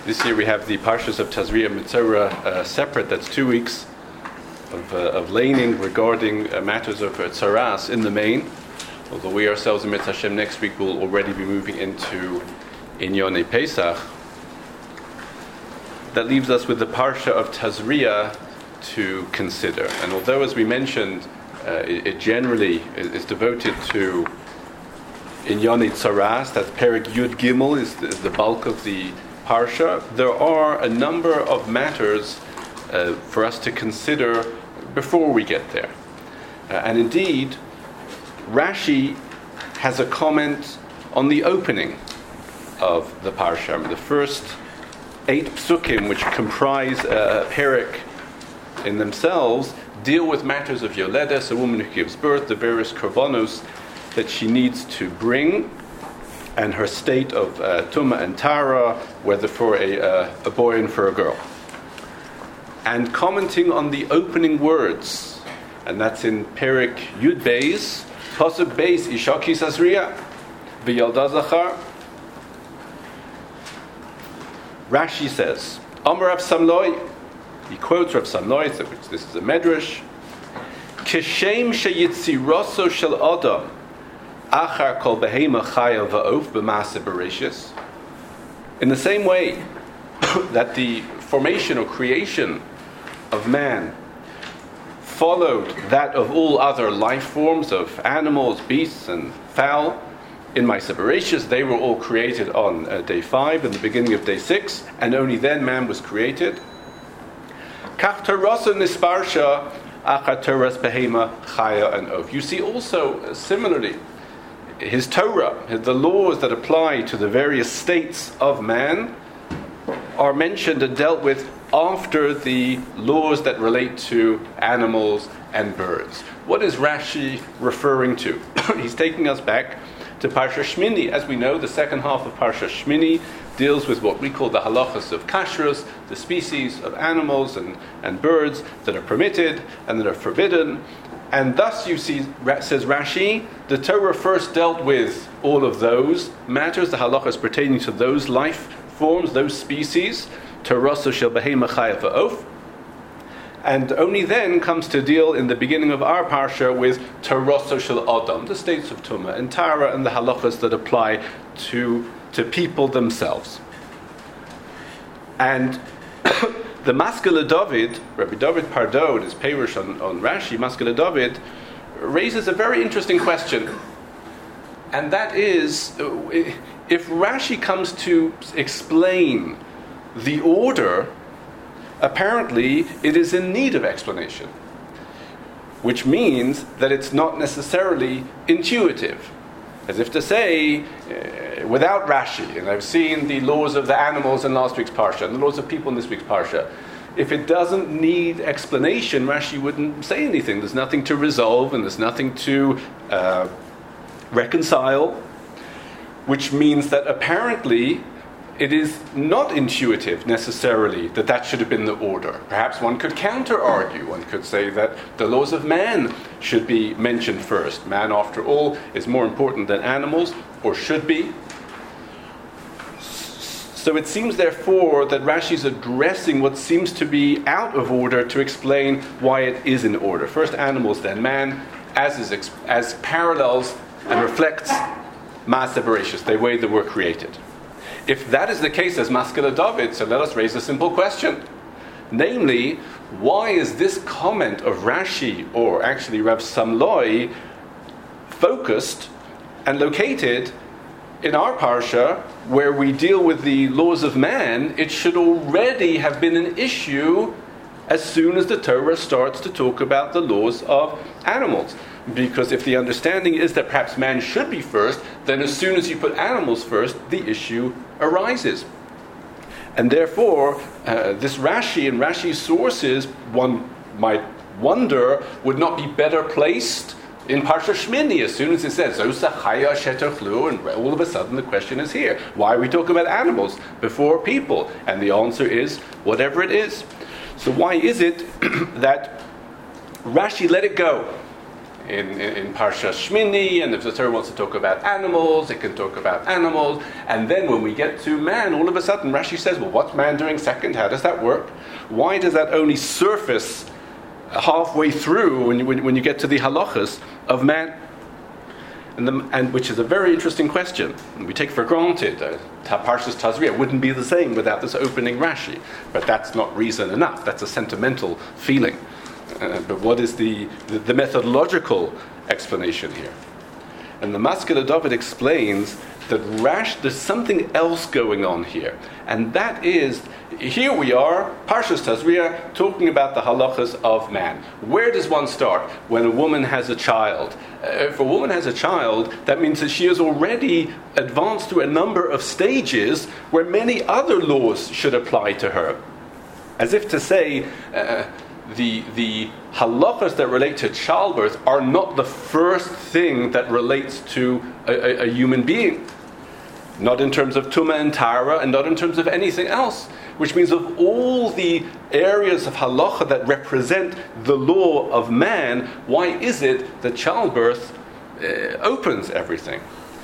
This year we have the Parshas of Tazria and Mitzorah separate. That's 2 weeks of laning regarding matters of Tzaras in the main. Although we ourselves in Mitzvah Hashem next week will already be moving into Inyonei Pesach. That leaves us with the Parsha of Tazria to consider. And although, as we mentioned, it generally is devoted to Inyonei Tzaras, that's Perek Yud Gimel is the bulk of the Parsha, there are a number of matters for us to consider before we get there. And indeed, Rashi has a comment on the opening of the Parsha. The first 8 psukim, which comprise Perek in themselves, deal with matters of Yoledes, a woman who gives birth, the various korbanos that she needs to bring, and her state of Tumah and Tara, whether for a boy and for a girl. And commenting on the opening words, and that's in Perek Yud Beis, Pasuk Beis, Isha ki Tazria, v'yalda zachar. Rashi says, Amar Rav Samloi, he quotes Rav Samloi, this is a medrash, Kishem sheyitziraso shel Adam, Achar kol behema chaya va'of b'maaseh bereshis. In the same way that the formation or creation of man followed that of all other life forms of animals, beasts, and fowl, in Maaseh Bereshis, they were all created on day 5 and the beginning of day 6, and only then man was created. Kach terasa nisparsha achar teras behema chaya and of. You see also similarly his Torah, the laws that apply to the various states of man, are mentioned and dealt with after the laws that relate to animals and birds. What is Rashi referring to? He's taking us back to Parsha Shmini. As we know, the second half of Parsha Shmini deals with what we call the halachas of kashrus, the species of animals and birds that are permitted and that are forbidden. And thus, you see, says Rashi, the Torah first dealt with all of those matters, the halachas pertaining to those life forms, those species, Torasa shel behema chaya va'of, and only then comes to deal in the beginning of our parsha with Torasa shel Adam, the states of Tumah and Tara, and the halachas that apply to people themselves. And the Maskele David, Rabbi David Pardo, in his Perush on Rashi, Maskele David, raises a very interesting question. And that is, if Rashi comes to explain the order, apparently it is in need of explanation, which means that it's not necessarily intuitive. As if to say, without Rashi, and I've seen the laws of the animals in last week's Parsha, and the laws of people in this week's Parsha, if it doesn't need explanation, Rashi wouldn't say anything. There's nothing to resolve, and there's nothing to reconcile, which means that apparently it is not intuitive necessarily that should have been the order. Perhaps one could counter-argue. One could say that the laws of man should be mentioned first. Man, after all, is more important than animals, or should be. So it seems, therefore, that Rashi is addressing what seems to be out of order to explain why it is in order. First animals, then man, as parallels and reflects Maaseh Bereshis, the way that we're created. If that is the case as Maskele David, so let us raise a simple question. Namely, why is this comment of Rashi, or actually Rav Samloi, focused and located in our Parsha, where we deal with the laws of man? It should already have been an issue as soon as the Torah starts to talk about the laws of animals. Because if the understanding is that perhaps man should be first, then as soon as you put animals first, the issue arises. And therefore, this Rashi and Rashi's sources, one might wonder, would not be better placed in Parsha Shmini, as soon as it says, Zosa chaya sheterchlu, and all of a sudden the question is here. Why are we talking about animals before people? And the answer is, whatever it is. So why is it that Rashi let it go? in Parsha Shmini, and if the Torah wants to talk about animals, it can talk about animals. And then when we get to man, all of a sudden Rashi says, well, what's man doing second? How does that work? Why does that only surface halfway through when you get to the halachas of man? And which is a very interesting question. And we take for granted Parshas Tazria wouldn't be the same without this opening Rashi. But that's not reason enough. That's a sentimental feeling. But what is the methodological explanation here? And the Maskil David explains that there's something else going on here. And that is, here we are, Parshas Tazria, talking about the halachas of man. Where does one start? When a woman has a child. If a woman has a child, that means that she has already advanced through a number of stages where many other laws should apply to her. As if to say, the halachas that relate to childbirth are not the first thing that relates to a human being. Not in terms of Tumah and Tara, and not in terms of anything else. Which means of all the areas of halacha that represent the law of man, why is it that childbirth opens everything?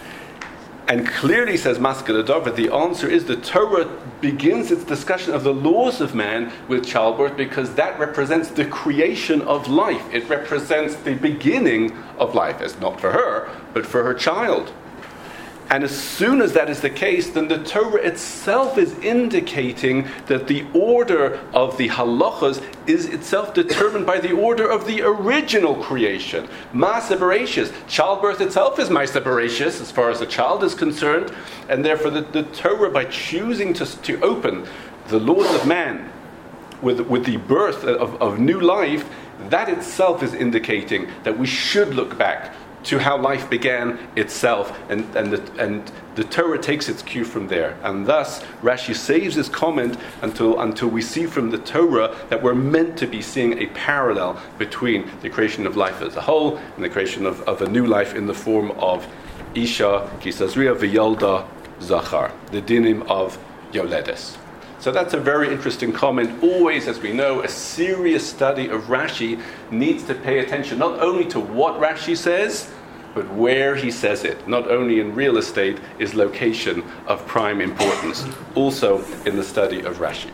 And clearly, says Maskil David, the answer is the Torah begins its discussion of the laws of man with childbirth because that represents the creation of life. It represents the beginning of life. It's not for her, but for her child. And as soon as that is the case, then the Torah itself is indicating that the order of the halachas is itself determined by the order of the original creation. Ma'aseh Bereishis. Childbirth itself is Ma'aseh Bereishis as far as the child is concerned. And therefore the Torah, by choosing to open the laws of man with the birth of new life, that itself is indicating that we should look back to how life began itself, and the Torah takes its cue from there. And thus, Rashi saves his comment until we see from the Torah that we're meant to be seeing a parallel between the creation of life as a whole and the creation of a new life in the form of Isha, Kisazria, V'yolda, Zachar, the dinim of Yoledes. So that's a very interesting comment. Always, as we know, a serious study of Rashi needs to pay attention not only to what Rashi says, but where he says it. Not only in real estate is location of prime importance, also in the study of Rashi.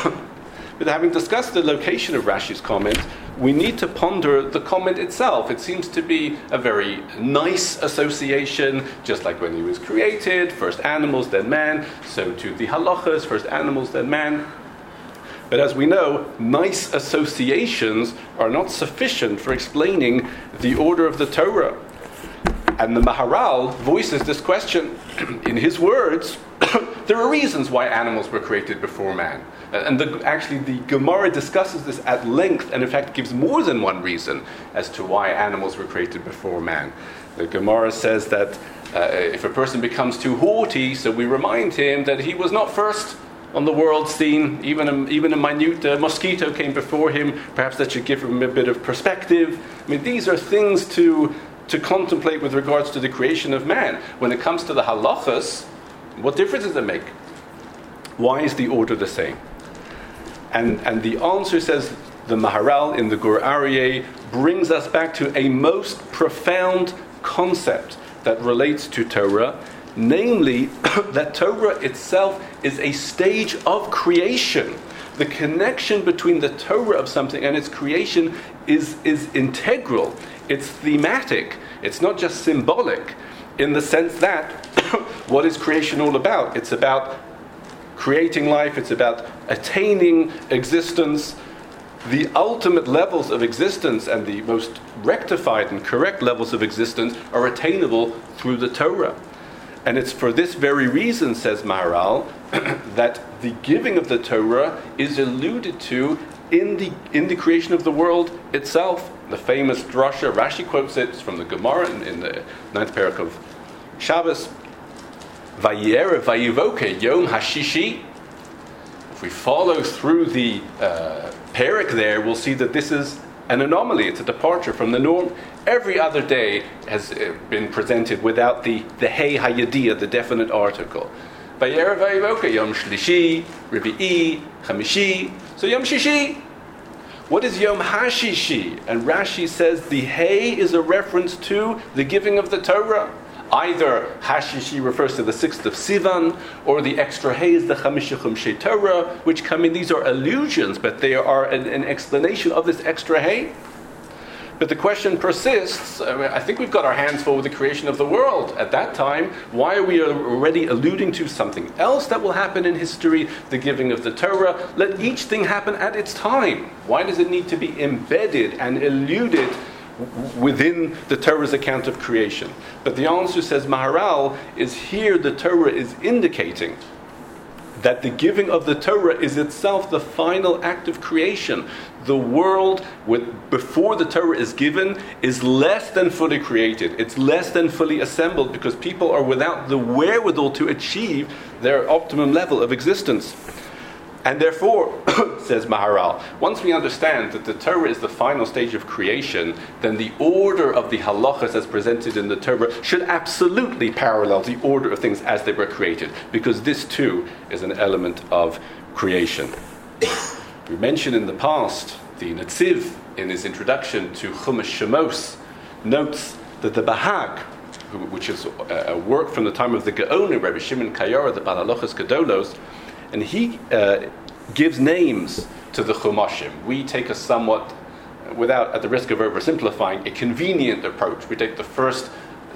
But having discussed the location of Rashi's comment, we need to ponder the comment itself. It seems to be a very nice association, just like when he was created, first animals, then man, so to the halachas, first animals, then man. But as we know, nice associations are not sufficient for explaining the order of the Torah. And the Maharal voices this question in his words. There are reasons why animals were created before man. And actually the Gemara discusses this at length, and in fact gives more than one reason as to why animals were created before man. The Gemara says that if a person becomes too haughty, so we remind him that he was not first on the world scene. Even a minute mosquito came before him. Perhaps that should give him a bit of perspective. I mean, these are things to contemplate with regards to the creation of man. When it comes to the halachas, what difference does it make? Why is the order the same? And the answer, says the Maharal in the Gur Aryeh, brings us back to a most profound concept that relates to Torah, namely that Torah itself is a stage of creation. The connection between the Torah of something and its creation is integral. It's thematic. It's not just symbolic, in the sense that what is creation all about? It's about creating life. It's about attaining existence. The ultimate levels of existence and the most rectified and correct levels of existence are attainable through the Torah. And it's for this very reason, says Maharal, that the giving of the Torah is alluded to in the creation of the world itself. The famous drasha, Rashi quotes it from the Gemara in the 9th parak of Shabbos. Vayera vayivoke yom hashishi. If we follow through the parak there, we'll see that this is an anomaly. It's a departure from the norm. Every other day has been presented without the hey hayadiyah, the definite article. Vayera vayivoke yom shlishi, revi'i, chamishi. So yom shishi. What is Yom HaShishi? And Rashi says the Hay is a reference to the giving of the Torah. Either Hashishi refers to the 6th of Sivan, or the extra Hay is the Chamisha Chumshei Torah, which come in. These are allusions, but they are an explanation of this extra Hay. But the question persists. I think we've got our hands full with the creation of the world. At that time, why are we already alluding to something else that will happen in history, the giving of the Torah? Let each thing happen at its time. Why does it need to be embedded and alluded within the Torah's account of creation? But the answer, says Maharal, is here the Torah is indicating that the giving of the Torah is itself the final act of creation. The world, before the Torah is given, is less than fully created. It's less than fully assembled because people are without the wherewithal to achieve their optimum level of existence. And therefore, says Maharal, once we understand that the Torah is the final stage of creation, then the order of the halachas as presented in the Torah should absolutely parallel the order of things as they were created, because this too is an element of creation. We mentioned in the past, the Netziv, in his introduction to Chumash Shemos, notes that the Bahag, which is a work from the time of the Gaonim, Rabbi Shimon Kayara, the Baal Halachos Gedolos, and he gives names to the Chumashim. We take a somewhat, without, at the risk of oversimplifying, a convenient approach. We take the first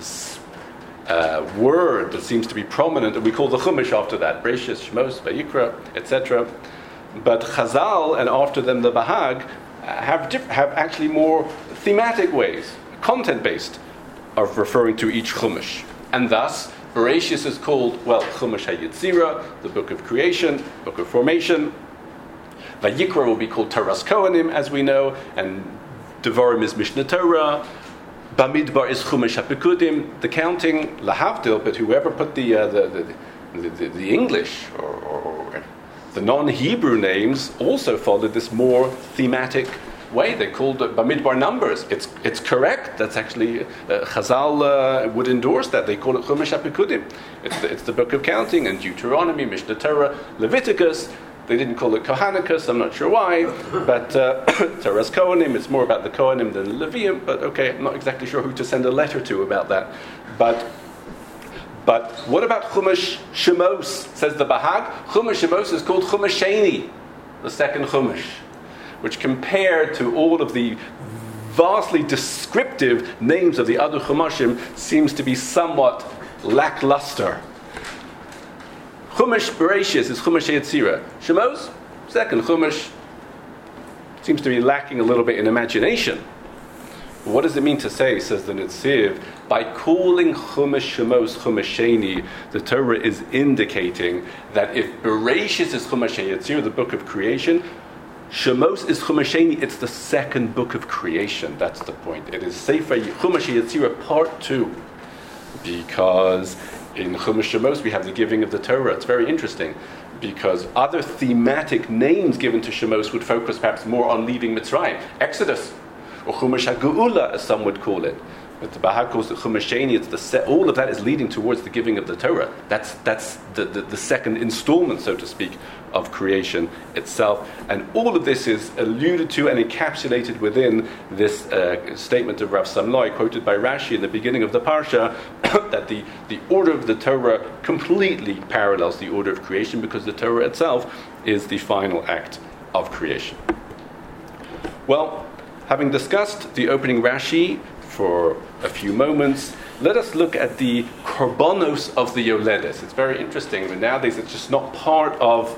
word that seems to be prominent, and we call the Chumash after that, Bereshis, Shemos, Vayikra, etc. But Chazal, and after them the Bahag, have actually more thematic ways, content-based, of referring to each Chumash. And thus, Bereshis is called, Chumash HaYetzira, the book of creation, book of formation. Vayikra will be called Toras Kohanim, as we know, and Devarim is Mishnah Torah. Bamidbar is Chumash HaPekudim, the counting, Lahavdil, but whoever put the English or the non-Hebrew names also followed this more thematic way. They called it Bamidbar numbers. It's correct. That's actually Chazal would endorse that. They call it Chumash HaPekudim. It's the book of counting, and Deuteronomy, Mishnah Torah, Leviticus. They didn't call it Kohanicus. I'm not sure why, but Toras Kohanim. It's more about the Kohanim than the Levium. But okay, I'm not exactly sure who to send a letter to about that. But what about Chumash Shemos? Says the Bahag. Chumash Shemos is called Chumash Sheni, the second Chumash, which compared to all of the vastly descriptive names of the other Chumashim seems to be somewhat lackluster. Chumash Bereshis is Chumash Yetzira. Shemos, second Chumash, seems to be lacking a little bit in imagination. What does it mean to say, says the Netziv, by calling Chumash Shemos Chumash Sheni, the Torah is indicating that if Bereshis is Chumash Yetzira, the book of creation, Shemos is Chumash Sheni, it's the second book of creation. That's the point. It is Sefer Chumash Yetzira part 2. Because in Chumash Shemos we have the giving of the Torah. It's very interesting, because other thematic names given to Shemos would focus perhaps more on leaving Mitzrayim. Exodus, or Chumash HaGeula, as some would call it. But the Bahag calls it Chumash Sheni. It's all of that is leading towards the giving of the Torah. That's the second installment, so to speak, of creation itself. And all of this is alluded to and encapsulated within this statement of Rav Samloi, quoted by Rashi in the beginning of the Parsha, that the order of the Torah completely parallels the order of creation, because the Torah itself is the final act of creation. Well, having discussed the opening Rashi for a few moments, let us look at the korbanos of the Yoledes. It's very interesting, but nowadays it's just not part of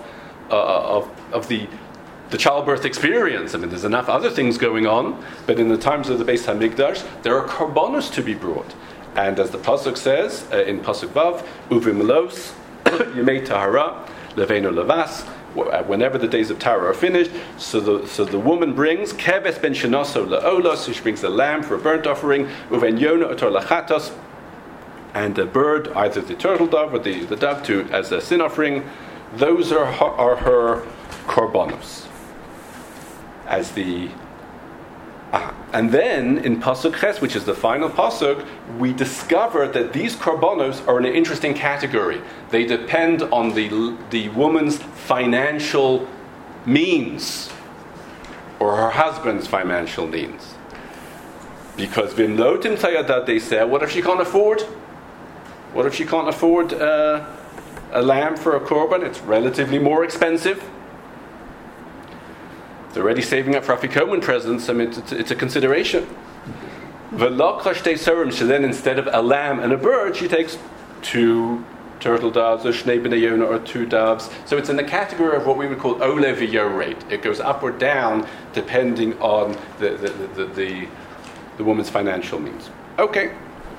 the childbirth experience. I mean, there's enough other things going on, but in the times of the Beis Hamikdash, there are korbanos to be brought. And as the Pasuk says, in Pasuk Vav, Uvimlos, Yemei Tahara, Leveinu Levas, whenever the days of Tara are finished, so the woman brings Keves ben Shenoso Laolos, so she brings a lamb for a burnt offering, Uven Yona Otor Lachatos, and a bird, either the turtle dove or the dove, as a sin offering. Those are her korbanos. And then in Pasuk Ches, which is the final Pasuk, we discover that these korbanos are in an interesting category. They depend on the woman's financial means. or her husband's financial needs. Because Vim Lotim Tayadad, they say, what if she can't afford? What if she can't afford a lamb for a korban? It's relatively more expensive. They're already saving up for Afikoman presents. I mean, it's a consideration. So then instead of a lamb and a bird, she takes 2 turtle doves, or Shnei B'nai Yonah, or 2 doves. So it's in the category of what we would call Ole V'yo rate. It goes up or down depending on the woman's financial means. Okay.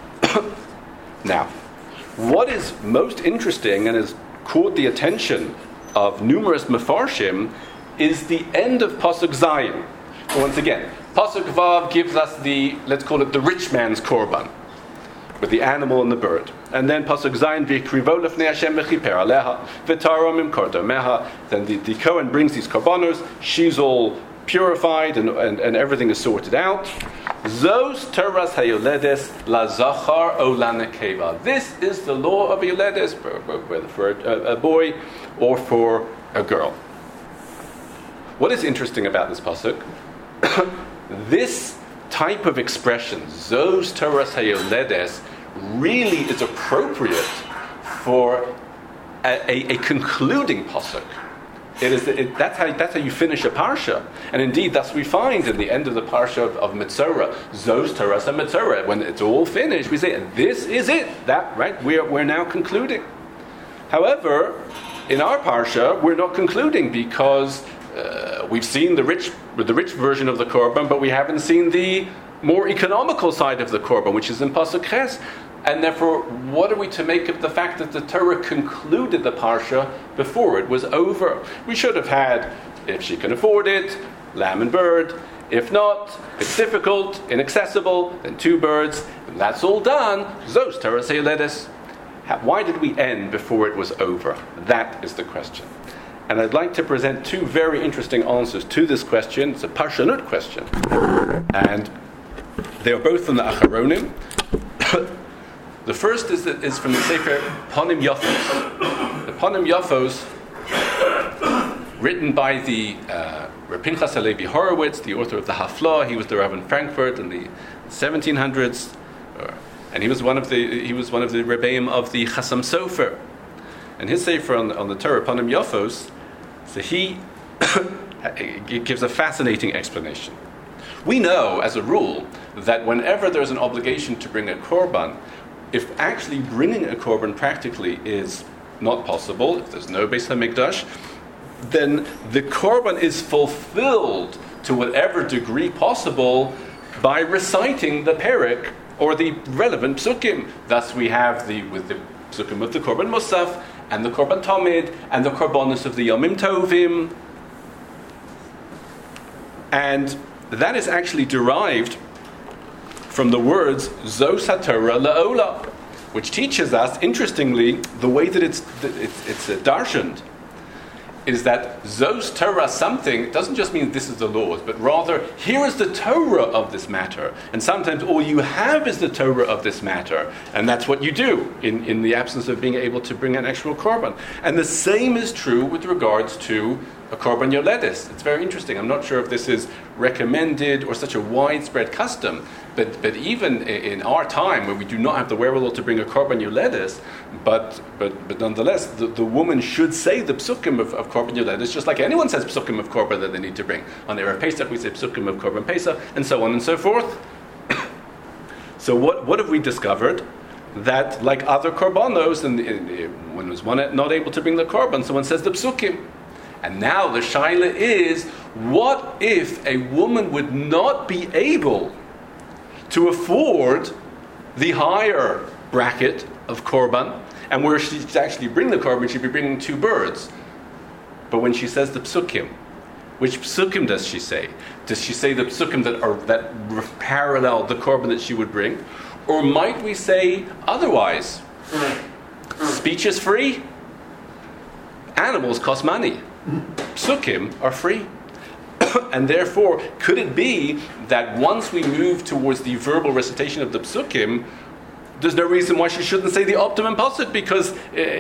Now, what is most interesting and has caught the attention of numerous Mefarshim is the end of Pasuk Zayin. Once again, Pasuk Vav gives us let's call it the rich man's korban, with the animal and the bird. And then Pasuk Zayin, V'ikrivo lefnei Hashem v'chiper aleha, v'taro mimkor domeha. Then the Kohen brings these korbanos, she's all purified and everything is sorted out. Zos teras hayoledes la zachar o la nekeva. This is the law of yoledes, whether for a boy or for a girl. What is interesting about this pasuk? This type of expression, Zos teras hayoledes, really is appropriate for a concluding pasuk. That's how you finish a parsha, and indeed that's what we find in the end of the parsha of Metzora, Zos Teras and Metzora. When it's all finished, we say, "This is it." That right? We're now concluding. However, in our parsha, we're not concluding because we've seen the rich version of the korban, but we haven't seen the more economical side of the korban, which is in pasuk Ches. And therefore, what are we to make of the fact that the Torah concluded the parsha before it was over? We should have had, if she can afford it, lamb and bird. If not, it's difficult, inaccessible, then 2 birds. And that's all done. Zos Torah Seyoledes. Why did we end before it was over? That is the question. And I'd like to present 2 very interesting answers to this question. It's a Parshanut question. And they are both from the Acharonim. The first is from the Sefer Ponim Yafos. The Ponim Yafos, written by the Reb Pinchas Halevi Horowitz, the author of the Haflah. He was the Rav in Frankfurt in the 1700s, and he was one of the Rebbeim of the Chasam Sofer. And his Sefer on the Torah, Ponim Yafos, so he gives a fascinating explanation. We know, as a rule, that whenever there's an obligation to bring a korban, if actually bringing a korban practically is not possible, if there's no Beis HaMikdash, then the korban is fulfilled to whatever degree possible by reciting the perek or the relevant psukim. Thus we have with the psukim of the korban musaf and the korban tamid and the korbanos of the yomim tovim. And that is actually derived from the words Zos HaTorah La'ola, which teaches us, interestingly, the way that it's darshaned, is that Zos Torah something doesn't just mean this is the laws, but rather here is the Torah of this matter. And sometimes all you have is the Torah of this matter, and that's what you do in the absence of being able to bring an actual korban. And the same is true with regards to a korban yoledis. It's very interesting. I'm not sure if this is recommended or such a widespread custom, but even in our time, where we do not have the wherewithal to bring a korban yoledis, but nonetheless, the woman should say the psukim of korban yoledis, just like anyone says psukim of korban that they need to bring. On Erev Pesach, we say psukim of korban Pesach, and so on and so forth. So what have we discovered? That, like other korbanos, and when was one not able to bring the korban, someone says the psukim. And now the shaila is, what if a woman would not be able to afford the higher bracket of korban, and where she'd actually bring the korban, she'd be bringing 2 birds. But when she says the psukim, which psukim does she say? Does she say the psukim that parallel the korban that she would bring? Or might we say otherwise? Speech is free. Animals cost money. Psukim are free. And therefore, could it be that once we move towards the verbal recitation of the psukim, there's no reason why she shouldn't say the optimum pasuk, because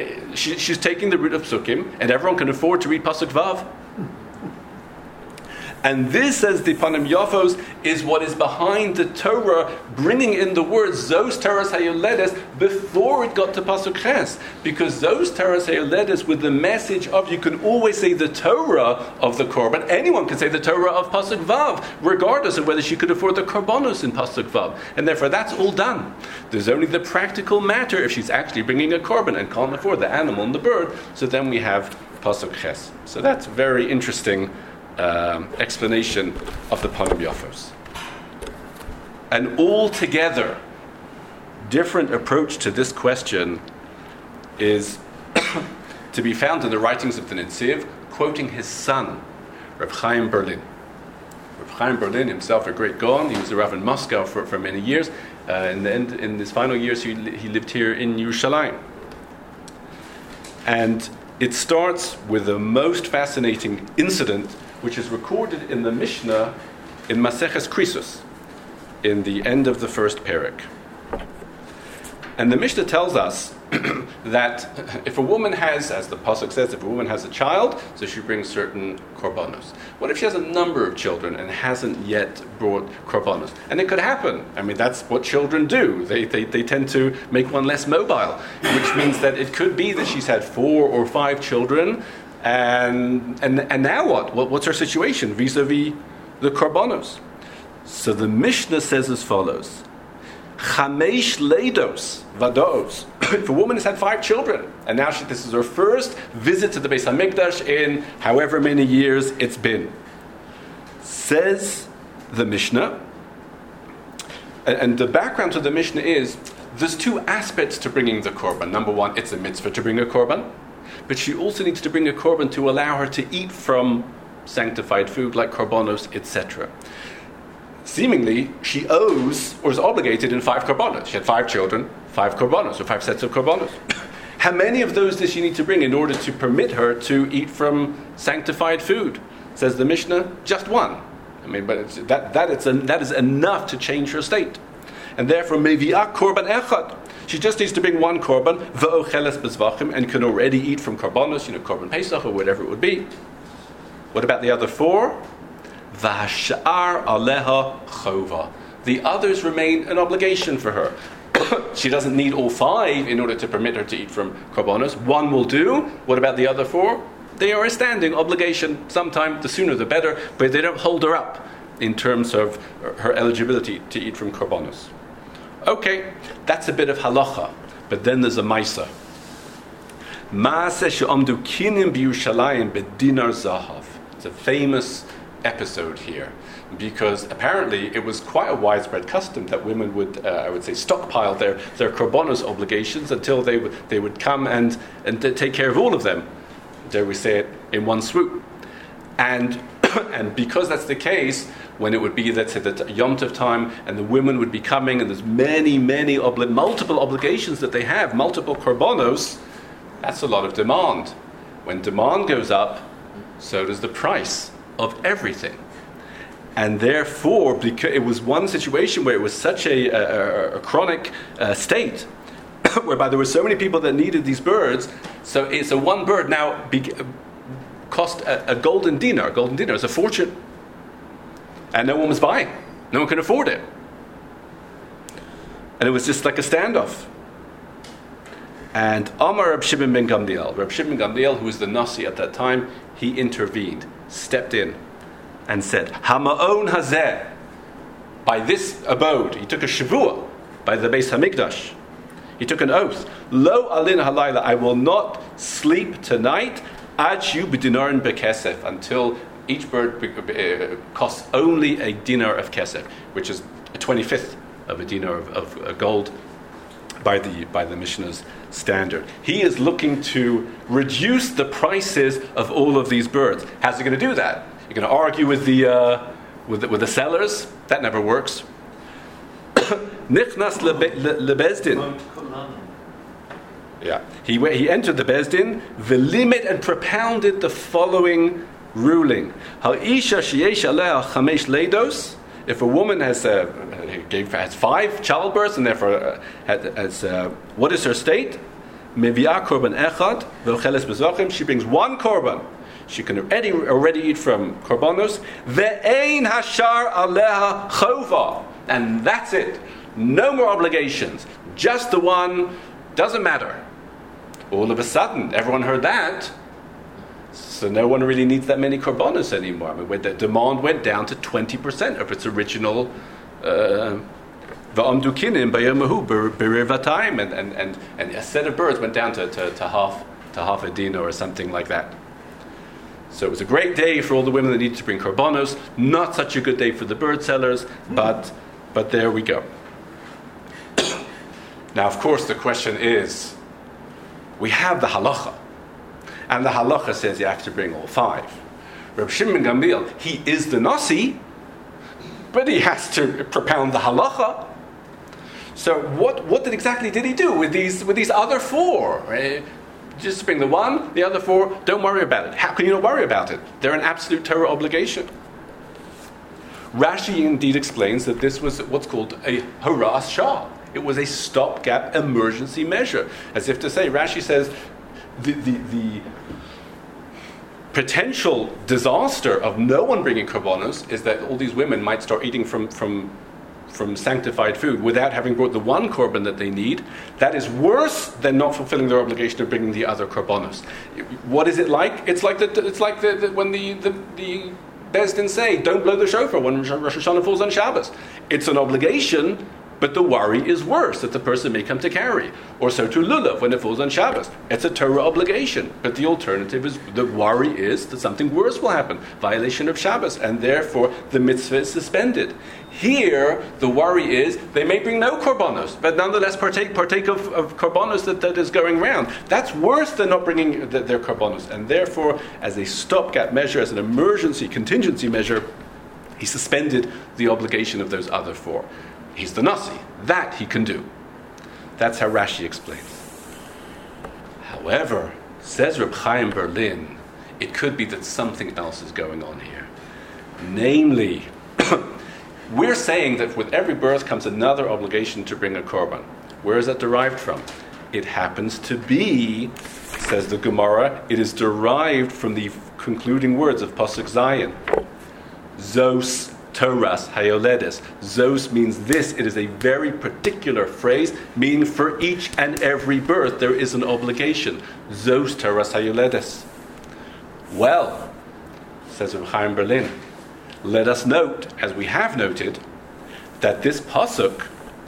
she's taking the route of psukim, and everyone can afford to read pasuk vav. And this, says the Panim Yafos, is what is behind the Torah bringing in the words Zos Teras HaYoledes before it got to Pasuk Ches. Because Zos Teras HaYoledes, with the message of, you can always say the Torah of the Korban. Anyone can say the Torah of Pasuk Vav, regardless of whether she could afford the Korbanos in Pasuk Vav. And therefore that's all done. There's only the practical matter if she's actually bringing a Korban and can't afford the animal and the bird. So then we have Pasuk Ches. So that's a very interesting explanation of the Panim Yafos. An altogether different approach to this question is to be found in the writings of the Netziv, quoting his son, Reb Chaim Berlin. Reb Chaim Berlin, himself a great Gaon, he was a Rav in Moscow for many years. In his final years, he lived here in Yerushalayim. And it starts with the most fascinating incident, which is recorded in the Mishnah in Maseches Krisos, in the end of the first parak. And the Mishnah tells us that if a woman has, as the pasuk says, if a woman has a child, so she brings certain korbanos. What if she has a number of children and hasn't yet brought korbanos? And it could happen. I mean, that's what children do. They tend to make one less mobile, which means that it could be that she's had 4 or 5 children, and now what? What's her situation vis-a-vis the korbanos? So the Mishnah says as follows: Chamesh leidos vados. If a woman has had 5 children, and now this is her first visit to the Beis Hamikdash in however many years it's been, says the Mishnah, and the background to the Mishnah is there's 2 aspects to bringing the korban. Number 1, it's a mitzvah to bring a korban, but she also needs to bring a korban to allow her to eat from sanctified food like korbanos, etc. Seemingly, she owes or is obligated in 5 korbanos. She had 5 children, 5 korbanos, or 5 sets of korbanos. How many of those does she need to bring in order to permit her to eat from sanctified food? Says the Mishnah, just 1. I mean, but that is enough to change her state. And therefore, mevi'ah korban echad. She just needs to bring 1 korban, ve'ocheles bezvachim, and can already eat from korbanos, korban Pesach or whatever it would be. What about the other 4? V'hashar aleha chova. The others remain an obligation for her. She doesn't need all 5 in order to permit her to eat from korbanos. 1 will do. What about the other 4? They are a standing obligation. Sometime, the sooner the better, but they don't hold her up in terms of her eligibility to eat from korbanos. Okay, that's a bit of halacha, but then there's a maisa. Maaseh she'amdu kinim b'Yerushalayim b'dinar zahav. It's a famous episode here, because apparently it was quite a widespread custom that women would, I would say, stockpile their korbanos obligations until they would come and take care of all of them. Dare we say it, in one swoop. And because that's the case, when it would be, let's say, the Yom Tov time, and the women would be coming, and there's many multiple obligations that they have, multiple korbanos, that's a lot of demand. When demand goes up, so does the price of everything. And therefore, because it was one situation where it was such a chronic state, whereby there were so many people that needed these birds, so it's a 1 bird now cost a golden dinar. A golden dinar is a fortune. And no one was buying. No one could afford it. And it was just like a standoff. And Amar Reb Shimon ben Gamliel, who was the Nasi at that time, he intervened, stepped in, and said, Hama'on hazeh, by this abode, he took a shavua, by the Beis Hamikdash, he took an oath, Lo alin halayla, I will not sleep tonight, ad shu b'dinarin bekesef, until each bird costs only a dinar of kesef, which is a 25th of a dinar of gold by the Mishnah's standard. He is looking to reduce the prices of all of these birds. How's he going to do that? You're going to argue with the sellers? That never works. Nichnas lebezdin. Yeah, he entered the Bezdin, the limit, and propounded the following ruling: Ha'isha sheyesh aleh chamesh leidos. If a woman has 5 childbirths and therefore has what is her state? Mevi'ah korban echad ve'ocheles bezvachim. She brings 1 korban. She can already eat from korbanos. Ve'ein hashar aleha chova. And that's it. No more obligations. Just the one. Doesn't matter. All of a sudden, everyone heard that. So no one really needs that many korbanos anymore. I mean, the demand went down to 20% of its original va'amdu kinim b'yomahu b'rivatayim, and a set of birds went down to half a dinar or something like that. So it was a great day for all the women that needed to bring korbanos. Not such a good day for the bird sellers, but there we go. Now, of course, the question is, we have the halacha, and the halacha says you have to bring all 5. Reb Shimon Gamliel, he is the Nasi, but he has to propound the halacha. So what exactly did he do with these other 4? Just bring the one, the other 4, don't worry about it. How can you not worry about it? They're an absolute Torah obligation. Rashi indeed explains that this was what's called a horas shah. It was a stopgap emergency measure. As if to say, Rashi says, the potential disaster of no one bringing korbanos is that all these women might start eating from sanctified food without having brought the one korban that they need. That is worse than not fulfilling their obligation of bringing the other korbanos. What is it like? It's like when the Beis Din say, don't blow the shofar when Rosh Hashanah falls on Shabbos. It's an obligation, but the worry is worse that the person may come to carry. Or so to lulav when it falls on Shabbos. It's a Torah obligation, but the alternative is, the worry is that something worse will happen, violation of Shabbos, and therefore the mitzvah is suspended. Here, the worry is they may bring no korbanos, but nonetheless partake of korbanos that is going round. That's worse than not bringing their korbanos, and therefore, as a stopgap measure, as an emergency contingency measure, he suspended the obligation of those other 4. He's the Nasi. That he can do. That's how Rashi explains. However, says Reb Chaim Berlin, it could be that something else is going on here. Namely, we're saying that with every birth comes another obligation to bring a korban. Where is that derived from? It happens to be, says the Gemara, it is derived from the concluding words of Pasuk Zayin. Zos Toras Hayoledes. Zos means this. It is a very particular phrase, meaning for each and every birth there is an obligation. Zos Toras Hayoledes. Well, says Reb Chaim Berlin, let us note, as we have noted, that this pasuk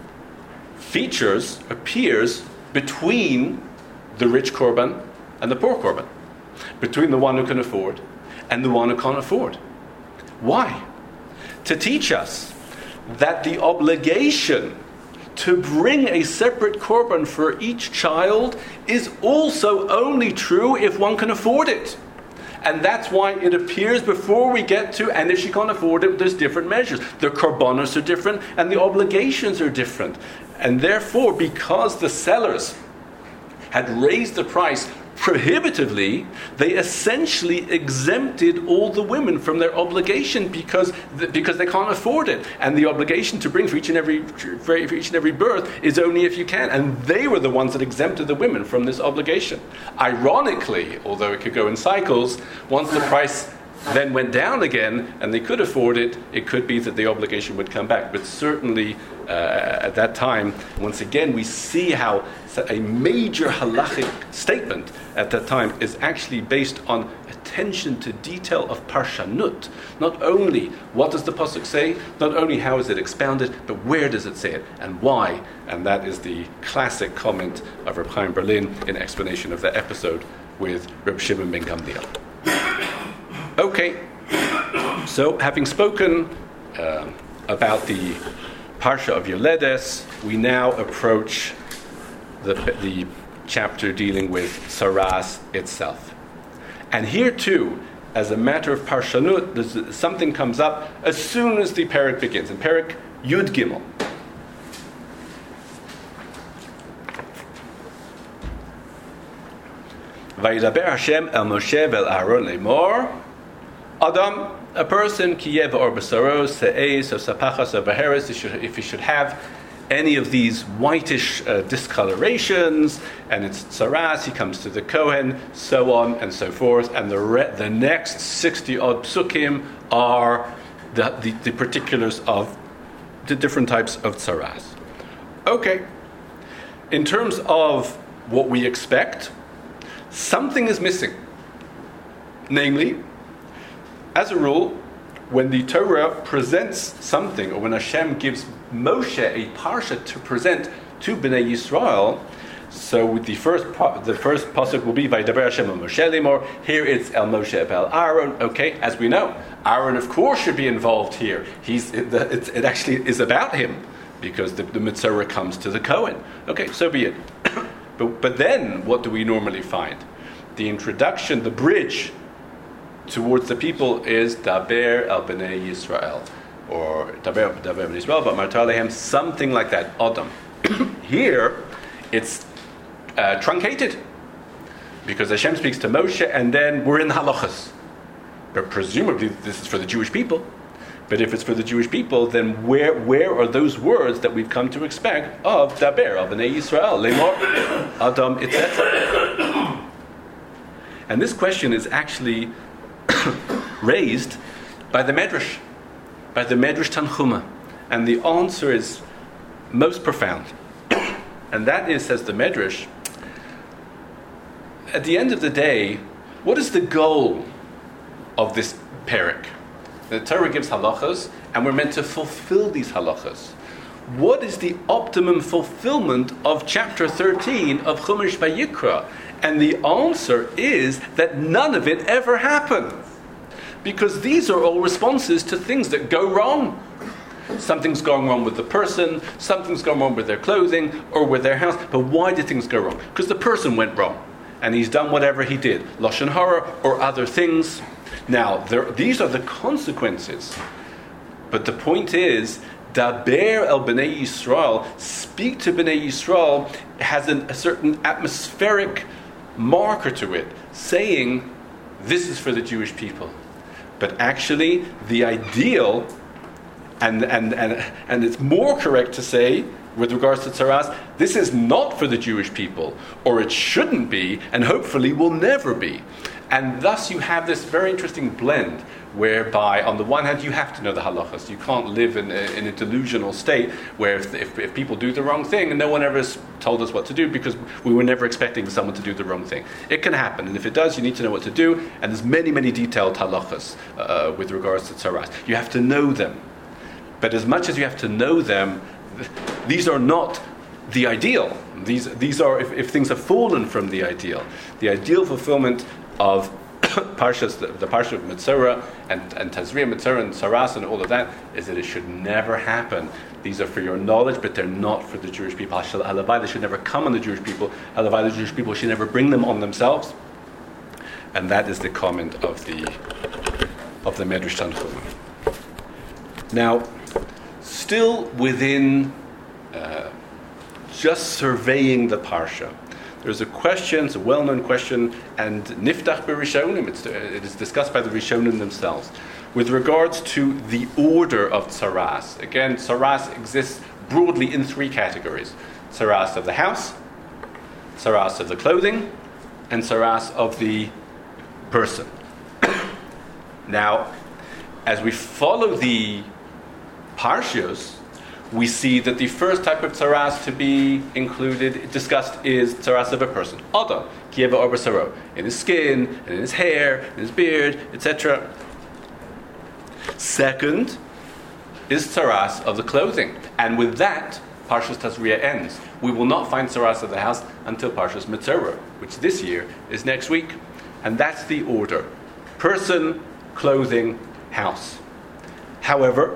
appears between the rich korban and the poor korban, between the one who can afford and the one who can't afford. Why? To teach us that the obligation to bring a separate korban for each child is also only true if one can afford it. And that's why it appears before we get to, and if she can't afford it, there's different measures. The korbanos are different and the obligations are different. And therefore, because the sellers had raised the price prohibitively, they essentially exempted all the women from their obligation because they can't afford it, and the obligation to bring for each and every birth is only if you can, and they were the ones that exempted the women from this obligation. Ironically, although it could go in cycles, once the price then went down again and they could afford it, it could be that the obligation would come back. But certainly at that time, once again, we see how a major halachic statement at that time is actually based on attention to detail of parshanut. Not only what does the pasuk say, not only how is it expounded, but where does it say it and why. And that is the classic comment of Reb Chaim Berlin in explanation of that episode with Reb Shimon ben Gamliel. Okay, so having spoken about the Parsha of Yoledes, we now approach the chapter dealing with Saras itself. And here too, as a matter of Parshanut, something comes up as soon as the Perek begins. In Perek Yud Gimel. Vayidaber Hashem el Moshe vel Aaron lemor, Adam, a person, kiyev or basaros, se'ez or sapachas or baheres, if he should have any of these whitish discolorations, and it's tsaras, he comes to the Kohen, so on and so forth, and the next 60-odd psukim are the particulars of the different types of tsaras. Okay, in terms of what we expect, something is missing. Namely, as a rule, when the Torah presents something, or when Hashem gives Moshe a parsha to present to Bnei Yisrael, so the first pasuk will be Vaydaber Hashem el Moshe lemor. Here it's El Moshe el Aaron. Okay, as we know, Aaron of course should be involved here. It actually is about him because the Mitzorah comes to the Kohen. Okay, so be it. but then what do we normally find? The introduction, the bridge towards the people is Daber el Bnei Yisrael, or Daber Bnei Yisrael, but Marta Alehem, something like that. Adam. Here, it's truncated because Hashem speaks to Moshe, and then we're in the halachas. But presumably, this is for the Jewish people. But if it's for the Jewish people, then where are those words that we've come to expect of Daber el Bnei Yisrael, Lemor, Adam, etc. And this question is actually raised by the Medrash Tanchuma, and the answer is most profound. And that is, says the Medrash, at the end of the day, what is the goal of this perek? The Torah gives halachas, and we're meant to fulfill these halachas. What is the optimum fulfillment of chapter 13 of Chumash Vayikra? And the answer is that none of it ever happened. Because these are all responses to things that go wrong. Something's going wrong with the person, something's going wrong with their clothing or with their house. But why did things go wrong? Because the person went wrong. And he's done whatever he did. Lashon hara or other things. Now, these are the consequences. But the point is, Daber el Bnei Yisrael, speak to Bnei Yisrael, has a certain atmospheric marker to it, saying, this is for the Jewish people. But actually, the ideal, and it's more correct to say, with regards to tsaras, this is not for the Jewish people, or it shouldn't be, and hopefully will never be. And thus you have this very interesting blend, whereby on the one hand you have to know the halachas. You can't live in a delusional state where if people do the wrong thing and no one ever has told us what to do because we were never expecting someone to do the wrong thing. It can happen, and if it does, you need to know what to do, and there's many detailed halachas with regards to tsaras. You have to know them. But as much as you have to know them, these are not the ideal. These are, if things have fallen from the ideal fulfillment of Parshas, the Parsha of Mitzorah and Tazria, Mitzorah and Tsaras and all of that, is that it should never happen. These are for your knowledge, but they're not for the Jewish people. Halavai, they should never come on the Jewish people. Halavai, the Jewish people should never bring them on themselves. And that is the comment of the Medrash Tanchuma. Now, still within just surveying the Parsha, there's a question, it's a well-known question, and Niftach b'Rishonim, it is discussed by the Rishonim themselves, with regards to the order of tsaras. Again, tsaras exists broadly in three categories. Tsaras of the house, tsaras of the clothing, and tsaras of the person. Now, as we follow the Parshas, we see that the first type of tsaras to be discussed is tsaras of a person. Adam, kieva or basaro, in his skin, in his hair, in his beard, etc. Second is tsaras of the clothing. And with that, Parshas Tazria ends. We will not find tsaras of the house until Parshas Mitzorah, which this year is next week. And that's the order. Person, clothing, house. However,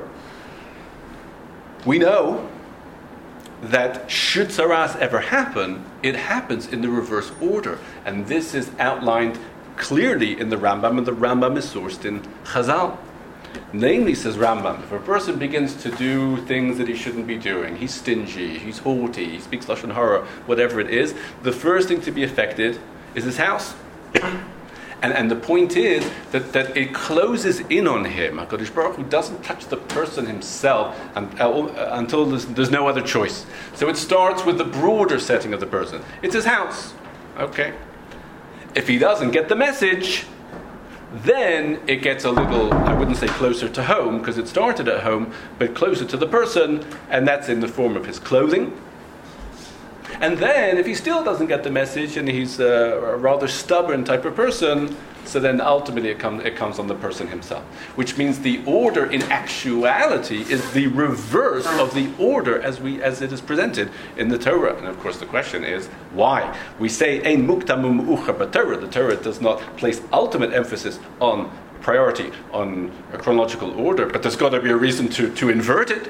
we know that should tsaras ever happen, it happens in the reverse order. And this is outlined clearly in the Rambam, and the Rambam is sourced in Chazal. Namely, says Rambam, if a person begins to do things that he shouldn't be doing, he's stingy, he's haughty, he speaks Lashon Hara, whatever it is, the first thing to be affected is his house. And the point is that it closes in on him. HaKadosh Baruch Hu doesn't touch the person himself until there's no other choice. So it starts with the broader setting of the person. It's his house. Okay. If he doesn't get the message, then it gets a little, I wouldn't say closer to home, because it started at home, but closer to the person, and that's in the form of his clothing. And then, if he still doesn't get the message, and he's a rather stubborn type of person, so then ultimately it comes on the person himself. Which means the order in actuality is the reverse of the order as it is presented in the Torah. And of course the question is, why? We say, Ein muktamum ucha b'Torah. The Torah does not place ultimate emphasis on priority, on a chronological order, but there's got to be a reason to invert it.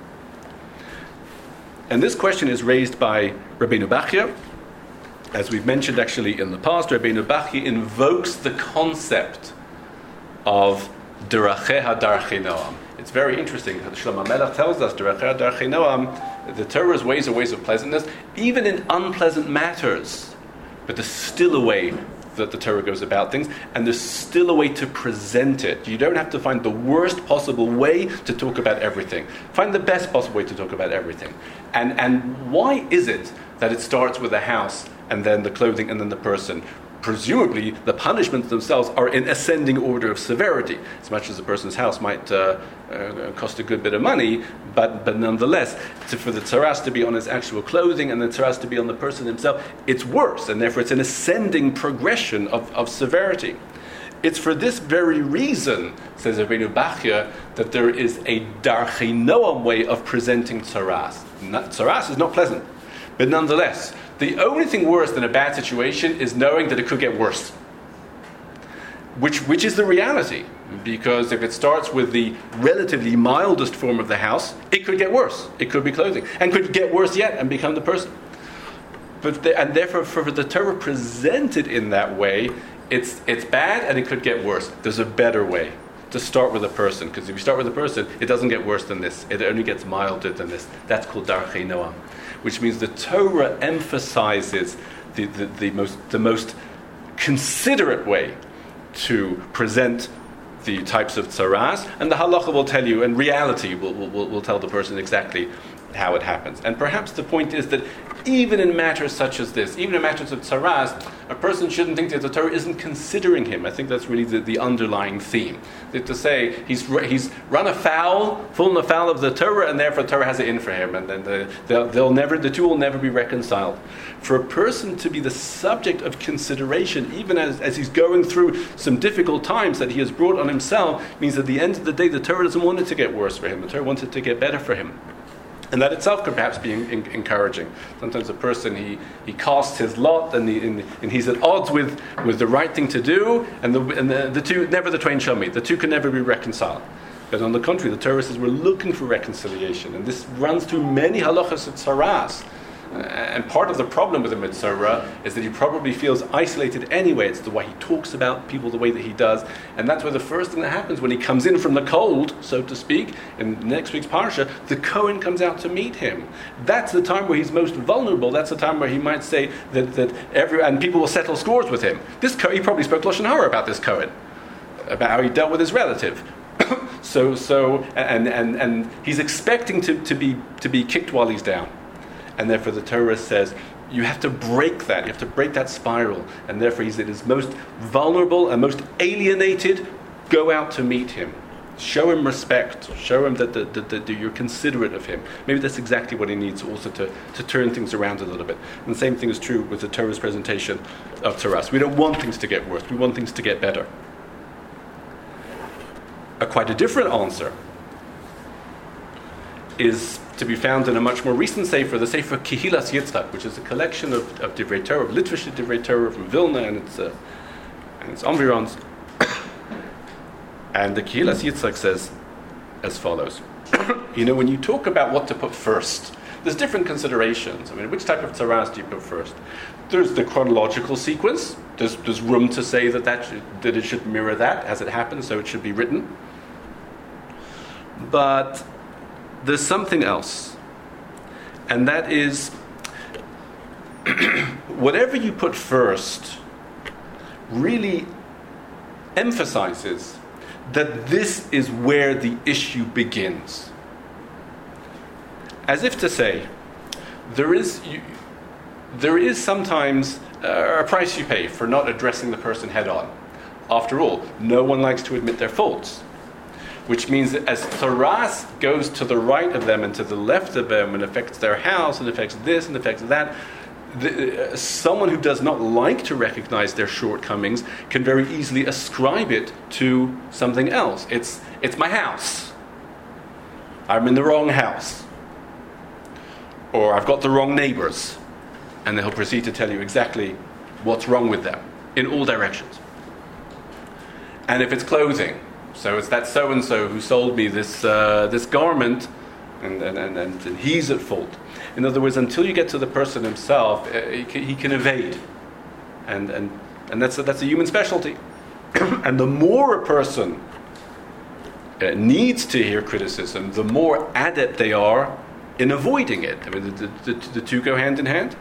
And this question is raised by Rabbeinu Bachya. As we've mentioned actually in the past, Rabbeinu Bachya invokes the concept of Deracheha Darchei Noam. It's very interesting. Shlomo Melech tells us Deracheha Darchei Noam, the Torah's ways are ways of pleasantness, even in unpleasant matters. But there's still a way that the Torah goes about things, and there's still a way to present it. You don't have to find the worst possible way to talk about everything. Find the best possible way to talk about everything. And why is it that it starts with the house, and then the clothing, and then the person? Presumably, the punishments themselves are in ascending order of severity. As much as a person's house might cost a good bit of money, but nonetheless, for the tzaras to be on his actual clothing and the tzaras to be on the person himself, it's worse, and therefore it's an ascending progression of severity. It's for this very reason, says Rabbeinu Bachya, that there is a Darchei Noam way of presenting tzaras. Tzaras is not pleasant, but nonetheless, the only thing worse than a bad situation is knowing that it could get worse. Which is the reality. Because if it starts with the relatively mildest form of the house, it could get worse. It could be clothing. And could get worse yet and become the person. And therefore, for the Torah presented in that way, it's bad and it could get worse. There's a better way to start with a person. Because if you start with a person, it doesn't get worse than this. It only gets milder than this. That's called Darchei Noam. Which means the Torah emphasizes the most considerate way to present the types of tzaras, and the halacha will tell you, and reality will tell the person exactly how it happens. And perhaps the point is that even in matters such as this, even in matters of tzaras, a person shouldn't think that the Torah isn't considering him. I think that's really the underlying theme. That to say he's run fallen afoul of the Torah, and therefore the Torah has it in for him, and then the two will never be reconciled. For a person to be the subject of consideration, even as he's going through some difficult times that he has brought on himself, means at the end of the day the Torah doesn't want it to get worse for him. The Torah wants it to get better for him. And that itself could perhaps be encouraging. Sometimes a person, he casts his lot and he's at odds with the right thing to do, and the two, never the twain shall meet. The two can never be reconciled. But on the contrary, the Torah says we're looking for reconciliation. And this runs through many halachas and tzaras. And part of the problem with the Mitzorah is that he probably feels isolated anyway. It's the way he talks about people, the way that he does. And that's where the first thing that happens when he comes in from the cold, so to speak, in next week's Parsha, the Kohen comes out to meet him. That's the time where he's most vulnerable. That's the time where he might say and people will settle scores with him. This Kohen, he probably spoke Lashon Hara about this Kohen, about how he dealt with his relative. And he's expecting to be kicked while he's down. And therefore the Torah says, you have to break that. You have to break that spiral. And therefore he's at his most vulnerable and most alienated. Go out to meet him. Show him respect. Show him that you're considerate of him. Maybe that's exactly what he needs also to turn things around a little bit. And the same thing is true with the Torah's presentation of tzaras. We don't want things to get worse. We want things to get better. Quite a different answer is to be found in a much more recent sefer, the sefer Kehilas Yitzchak, which is a collection of Divrei Torah, of literature Divrei Torah from Vilna and its environs. And the Kehilas Yitzchak says as follows. When you talk about what to put first, there's different considerations. Which type of tzaras do you put first? There's the chronological sequence. There's room to say that it should mirror that as it happens, so it should be written. But there's something else, and that is whatever you put first really emphasizes that this is where the issue begins. As if to say, there is sometimes a price you pay for not addressing the person head on. After all, no one likes to admit their faults. Which means that as Tsaras goes to the right of them and to the left of them and affects their house and affects this and affects that, someone who does not like to recognize their shortcomings can very easily ascribe it to something else. It's my house. I'm in the wrong house. Or I've got the wrong neighbors. And he'll proceed to tell you exactly what's wrong with them in all directions. And if it's clothing, so it's that so-and-so who sold me this garment, and he's at fault. In other words, until you get to the person himself, he can evade. And that's a human specialty. And the more a person needs to hear criticism, the more adept they are in avoiding it. I mean, the two go hand in hand.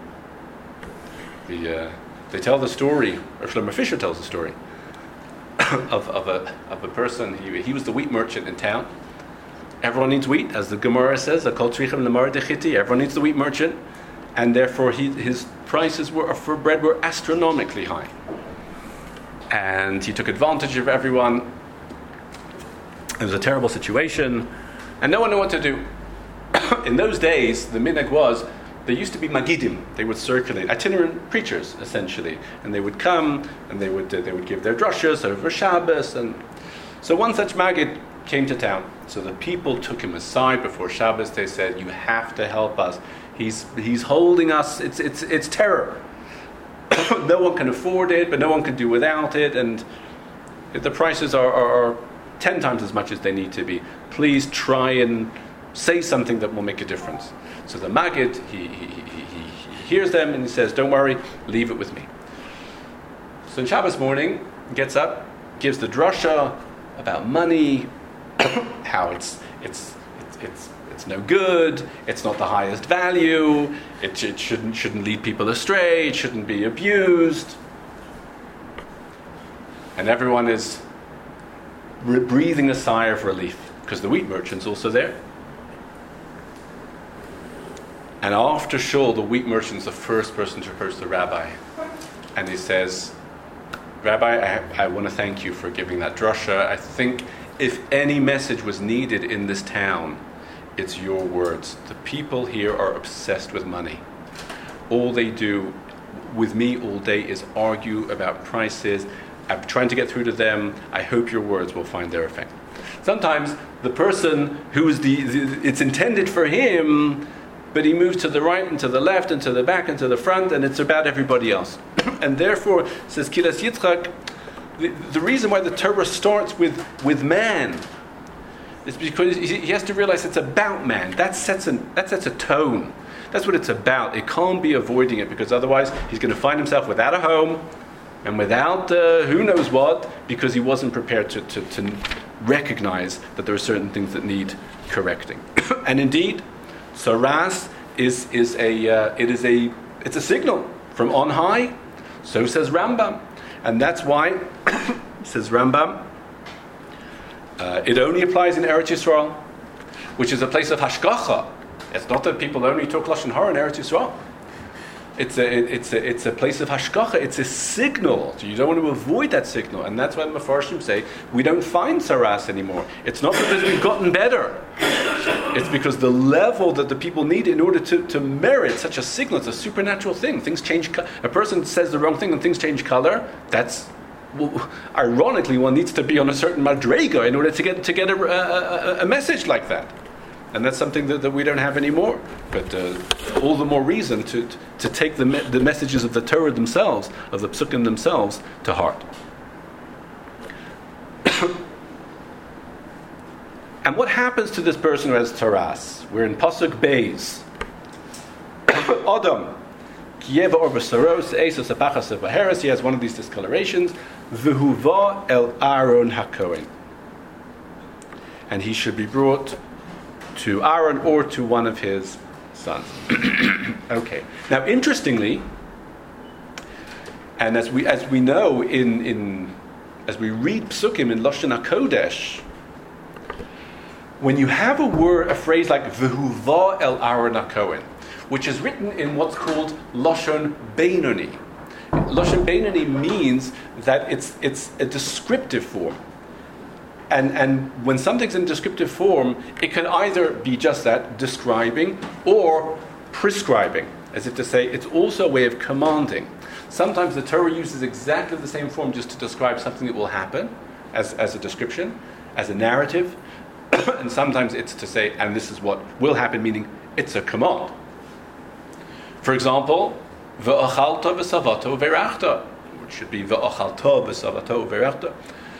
They tell the story, or Shlomo Fisher tells the story, of a person. He was the wheat merchant in town. Everyone needs wheat, as the Gemara says. Everyone needs the wheat merchant, and therefore his prices for bread were astronomically high. And he took advantage of everyone. It was a terrible situation, and no one knew what to do. In those days, the minhag was, there used to be magidim. They would circulate, itinerant preachers, essentially, and they would come and they would give their drushas over Shabbos. And so one such magid came to town. So the people took him aside before Shabbos. They said, "You have to help us. He's holding us. It's terror. No one can afford it, but no one can do without it, and the prices are 10 times as much as they need to be. Please try and say something that will make a difference." So the Maggid, he hears them and he says, "Don't worry, leave it with me." So on Shabbos morning, he gets up, gives the drasha about money, how it's no good, it's not the highest value, it shouldn't lead people astray, it shouldn't be abused. And everyone is breathing a sigh of relief, because the wheat merchant's also there. And after shul, the wheat merchant's the first person to approach the rabbi. And he says, "Rabbi, I want to thank you for giving that drasha. I think if any message was needed in this town, it's your words. The people here are obsessed with money. All they do with me all day is argue about prices. I'm trying to get through to them. I hope your words will find their effect." Sometimes the person who's it's intended for him, but he moves to the right and to the left and to the back and to the front, and it's about everybody else. And therefore, says Kilas Yitzchak, the reason why the Torah starts with man is because he has to realize it's about man. That sets a tone. That's what it's about. It can't be avoiding it, because otherwise he's going to find himself without a home and without who knows what, because he wasn't prepared to recognize that there are certain things that need correcting. And indeed, Tsaras it's a signal from on high. So says Rambam, and that's why says Rambam, it only applies in Eretz Yisrael, which is a place of hashgacha. It's not that people only talk lashon hara in Eretz Yisrael. It's a place of hashgacha. It's a signal. So you don't want to avoid that signal, and that's why the Mefarshim say we don't find Tsaras anymore. It's not because we've gotten better. It's because the level that the people need in order to merit such a signal, it's a supernatural thing. Things change. A person says the wrong thing and things change color. That's ironically, one needs to be on a certain madrega in order to get a message like that. And that's something that we don't have anymore. But all the more reason to take the messages of the Torah themselves, of the Psukim themselves, to heart. And what happens to this person who has Tsaras? We're in Pasuk Beis. Adam, Kieva or Basaros, Esos Apachas Vaheres, he has one of these discolorations. V'huva el Aaron HaKohen. And he should be brought to Aaron or to one of his sons. Okay. Now, interestingly, and as we know in as we read psukim in Lashon HaKodesh, when you have a phrase like V'huva el Aaron HaKohen, which is written in what's called Lashon Beinoni. Lashon Beinoni means that it's a descriptive form. And when something's in descriptive form, it can either be just that, describing, or prescribing, as if to say it's also a way of commanding. Sometimes the Torah uses exactly the same form just to describe something that will happen, as a description, as a narrative, and sometimes it's to say, and this is what will happen, meaning it's a command. For example, V'achalta v'savato v'erachta, which should be V'achalta v'savato v'erachta.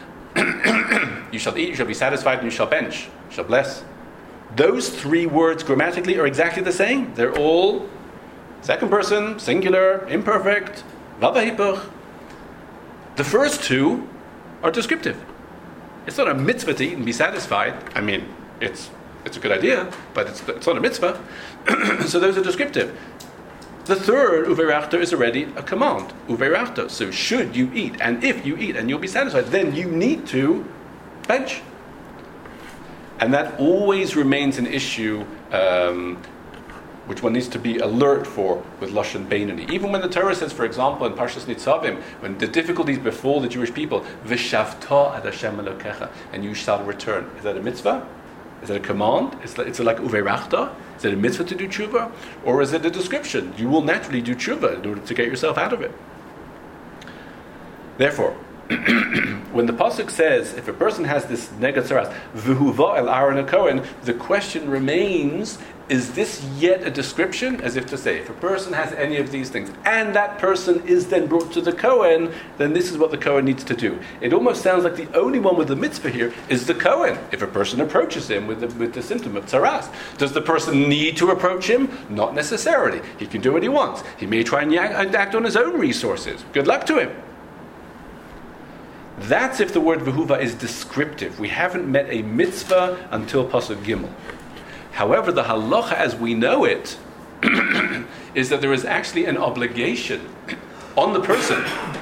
You shall eat, you shall be satisfied, and you shall bench, you shall bless. Those three words grammatically are exactly the same. They're all second person, singular, imperfect, vavahipuch. The first two are descriptive. It's not a mitzvah to eat and be satisfied. I mean, it's a good idea, but it's not a mitzvah. So those are descriptive. The third, uverachta, is already a command. Uverachta. So should you eat, and if you eat and you'll be satisfied, then you need to bench. And that always remains an issue which one needs to be alert for with Lashon Beinoni. Even when the Torah says, for example, in Parshas Nitzavim, when the difficulties befall the Jewish people, V'shavta ad Hashem Elokecha, and you shall return. Is that a mitzvah? Is that a command? Is it like uverachta? Is it a mitzvah to do tshuva? Or is it a description? You will naturally do tshuva in order to get yourself out of it. Therefore, when the pasuk says, if a person has this neged tzaras, v'huva el Aaron HaKohen, the question remains, is this yet a description? As if to say, if a person has any of these things, and that person is then brought to the Kohen, then this is what the Kohen needs to do. It almost sounds like the only one with the mitzvah here is the Kohen, if a person approaches him with the symptom of tzaras. Does the person need to approach him? Not necessarily. He can do what he wants. He may try and act on his own resources. Good luck to him. That's if the word v'huva is descriptive. We haven't met a mitzvah until pasuk gimel. However, the halacha as we know it is that there is actually an obligation on the person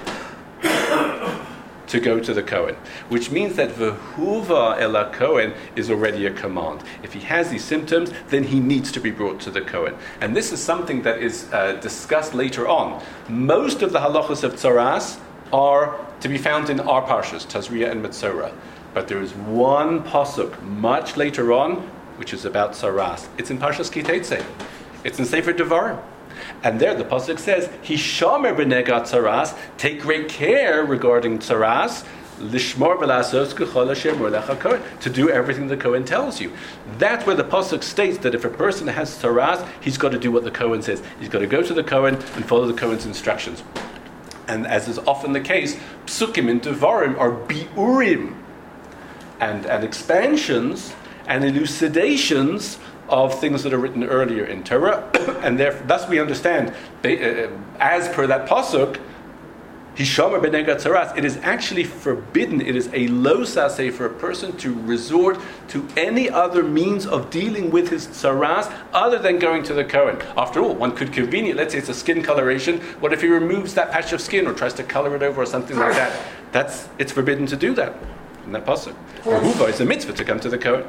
to go to the Kohen, which means that v'huva el Kohen is already a command. If he has these symptoms, then he needs to be brought to the Kohen. And this is something that is discussed later on. Most of the halachas of tzaras are to be found in our parshas, Tazria and Metzora. But there is one pasuk much later on, which is about tzaras. It's in Parshas Ki Teitzei. It's in Sefer Devarim. And there the pasuk says, Hishamer b'negat tzaras, take great care regarding tzaras, lishmor v'lasos k'chol asher mor lecha kohen, to do everything the Kohen tells you. That's where the pasuk states that if a person has tzaras, he's got to do what the Kohen says. He's got to go to the Kohen and follow the Kohen's instructions. And as is often the case, psukim in Devarim are biurim, and expansions and elucidations of things that are written earlier in Torah. And thus we understand, as per that pasuk, Hishamer b'negat tzaras, it is actually forbidden, it is a lo saseh for a person to resort to any other means of dealing with his tzaras other than going to the Kohen. After all, one could conveniently, let's say it's a skin coloration, what if he removes that patch of skin or tries to color it over or something like that? It's forbidden to do that in that pasuk. Rehuva is a mitzvah to come to the Kohen.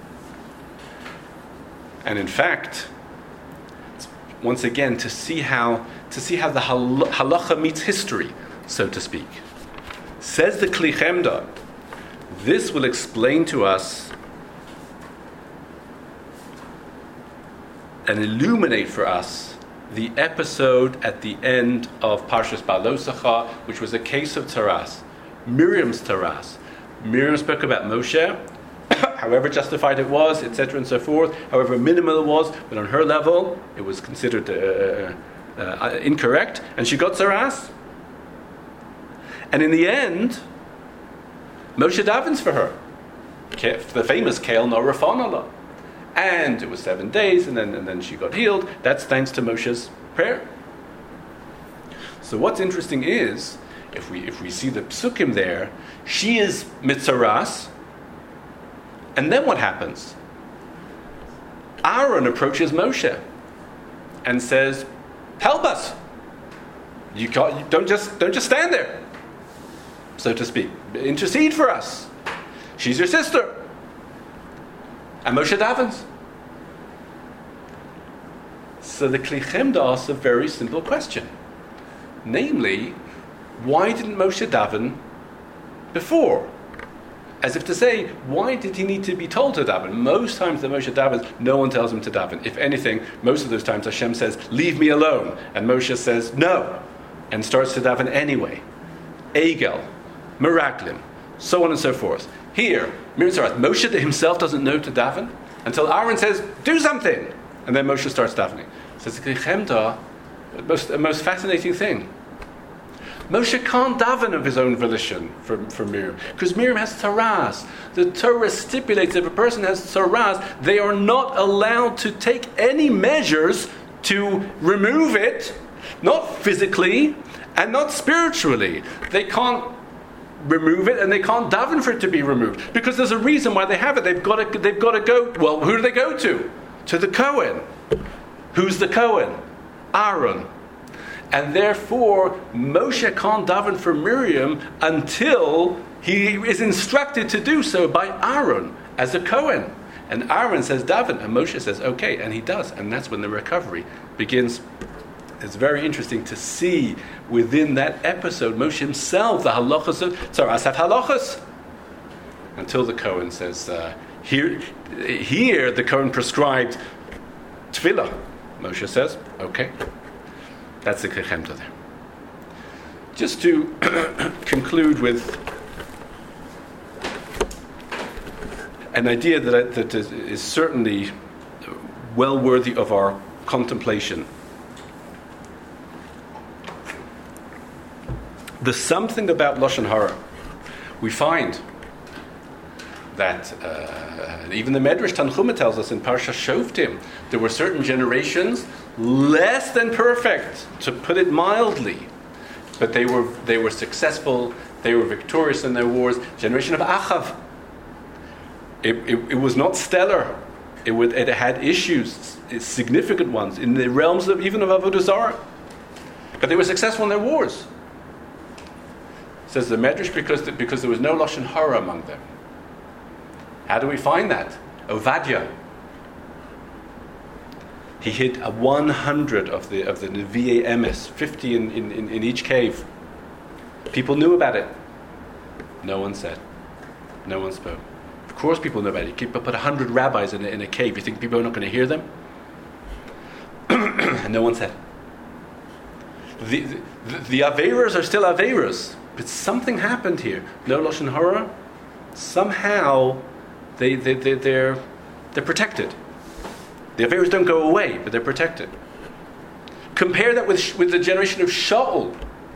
And in fact, once again, to see how the halacha meets history, so to speak. Says the Kli Chemda, this will explain to us and illuminate for us the episode at the end of Parshas Balosacha, which was a case of tzaras, Miriam's tzaras. Miriam spoke about Moshe, however justified it was, etc. and so forth, however minimal it was, but on her level, it was considered incorrect, and she got tzaras. And in the end, Moshe davens for her, the famous Keil No Rafon Allah. And it was 7 days, and then she got healed. That's thanks to Moshe's prayer. So what's interesting is, if we see the psukim there, she is mitzaras, and then what happens? Aaron approaches Moshe and says, "Help us! Don't just stand there. so to speak. Intercede for us. She's your sister. And Moshe davens. So the Kli Chemda asks a very simple question. Namely, why didn't Moshe daven before? As if to say, why did he need to be told to daven? Most times that Moshe davens, no one tells him to daven. If anything, most of those times Hashem says, leave me alone. And Moshe says, no. And starts to daven anyway. Egel, Meraglim, so on and so forth. Here, Moshe himself doesn't know to daven until Aaron says, do something. And then Moshe starts davening. So it's the Chemda, the most fascinating thing. Moshe can't daven of his own volition for Miriam, because Miriam has tzaras. The Torah stipulates if a person has tzaras, they are not allowed to take any measures to remove it, not physically and not spiritually. They can't remove it and they can't daven for it to be removed, because there's a reason why they have it. They've got to go. Well, who do they go to? To the Kohen. Who's the Kohen? Aaron. And therefore, Moshe can't daven for Miriam until he is instructed to do so by Aaron as a Kohen. And Aaron says daven, and Moshe says okay, and he does. And that's when the recovery begins. It's very interesting to see within that episode, Moshe himself, the halachas of Tzaras have halachas. Until the Kohen says, here the Kohen prescribed tefillah. Moshe says, okay. That's the Kli Chemda there. Just to conclude with an idea that is certainly well worthy of our contemplation. There's something about Lashon Hara. We find that even the Medrash Tanchuma tells us in Parsha Shoftim, there were certain generations less than perfect, to put it mildly, but they were successful, they were victorious in their wars. Generation of Achav, it was not stellar. It had issues, significant ones, in the realms of even of Avodah Zarah, but they were successful in their wars. Says the Medrash, because there was no Lashon Hara among them. How do we find that? Ovadia. He hid 100 of the Nevi'ei Emes, 50 in each cave. People knew about it. No one said. No one spoke. Of course people know about it. You put 100 rabbis in a cave. You think people are not going to hear them? And no one said. The Averas are still Averas. But something happened here. No Lashon Hara. Somehow they're protected. The Averas don't go away, but they're protected. Compare that with the generation of Shaul.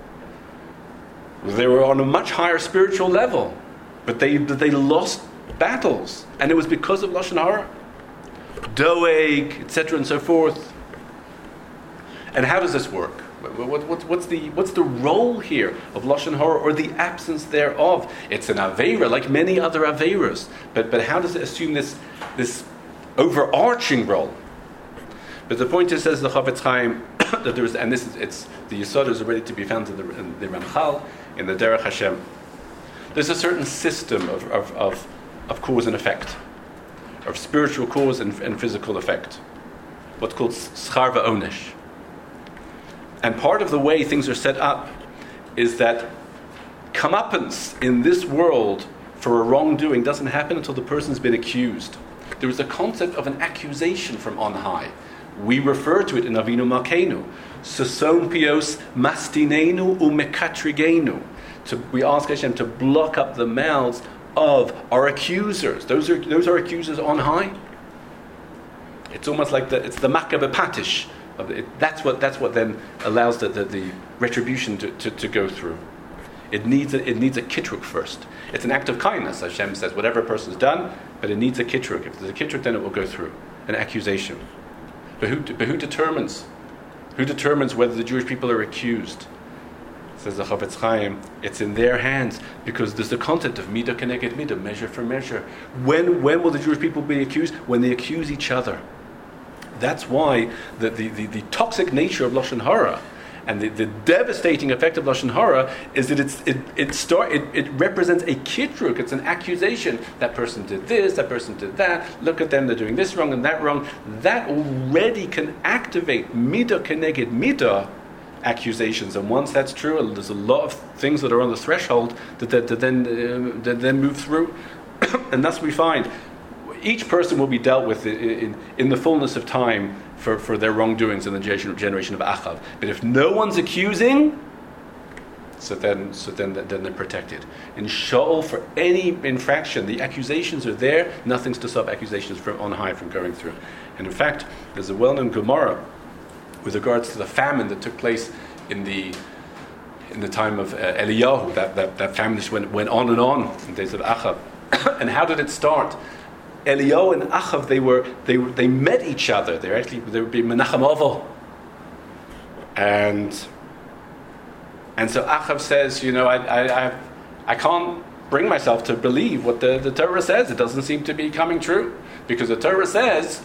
They were on a much higher spiritual level, but they lost battles, and it was because of Lashon Hara, Doeg, etc., and so forth. And how does this work? What's the role here of Lashon Hara, or the absence thereof? It's an Aveira, like many other Aveiras, but how does it assume this overarching role? But the point is, says the Chafetz Chaim, that there is, and it's the Yesod is already to be found in the Ramchal, in the Derech Hashem. There's a certain system of cause and effect, of spiritual cause and physical effect, what's called schar va'onesh. And part of the way things are set up is that comeuppance in this world for a wrongdoing doesn't happen until the person's been accused. There is a concept of an accusation from on high. We refer to it in Avinu Malkeinu. Sason pios mastinenu umekatrigenu. We ask Hashem to block up the mouths of our accusers. Those are accusers on high. It's almost like it's the Makkah Patish. That's what then allows the retribution to go through. It needs a kitruk first. It's an act of kindness. Hashem says whatever a person's done, but it needs a kitruk. If there's a kitruk, then it will go through an accusation. But who determines? Who determines whether the Jewish people are accused? Says the Chafetz Chaim, it's in their hands, because there's the concept of midah keneged midah, measure for measure. When will the Jewish people be accused? When they accuse each other. That's why the toxic nature of Lashon Hara And the devastating effect of Lashon Hara is that it represents a kitruk, it's an accusation. That person did this, that person did that, look at them, they're doing this wrong and that wrong. That already can activate midah keneged midah accusations. And once that's true, there's a lot of things that are on the threshold that then move through. And thus we find each person will be dealt with in the fullness of time for their wrongdoings in the generation of Achav. But if no one's accusing, so then they're protected. In Shaul, for any infraction, the accusations are there. Nothing's to stop accusations from on high from going through. And in fact, there's a well-known Gemara with regards to the famine that took place in the time of Eliyahu. That famine just went on and on in the days of Achav. And how did it start? Eliyahu and Achav, they met each other. They would be Menachem Oval. And so Achav says, I can't bring myself to believe what the Torah says. It doesn't seem to be coming true. Because the Torah says,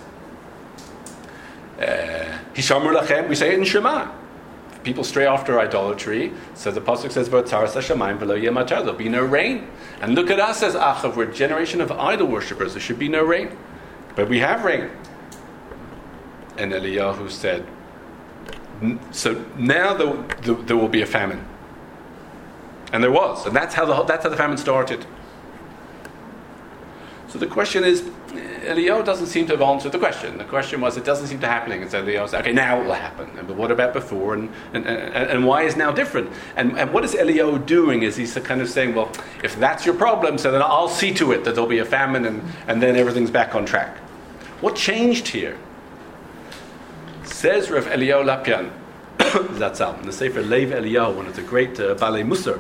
Hishamur Lachem, we say it in Shema. If people stray after idolatry, so the Pasuk says, there'll be no rain. And look at us as Achav, we're a generation of idol worshippers. There should be no rain. But we have rain. And Eliyahu said, so now there will be a famine. And there was. And that's how the famine started. So the question is, Eliyahu doesn't seem to have answered the question. The question was, it doesn't seem to be happening. And so Eliyahu said, okay, now it will happen. But what about before? And why is now different? And what is Eliyahu doing? Is he kind of saying, well, if that's your problem, so then I'll see to it that there'll be a famine and then everything's back on track. What changed here? Says Rav Eliyahu Lapian, Zatzal, in the Sefer Lev Eliyahu, one of the great Balei Musar.